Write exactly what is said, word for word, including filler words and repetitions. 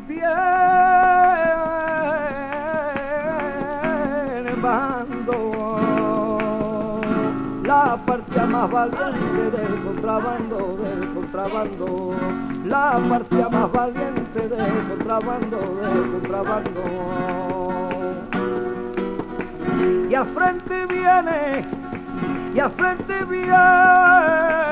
viene bajando la partida más valiente del contrabando, del contrabando, la partida más valiente del contrabando, del contrabando. Y al frente viene, y al frente viene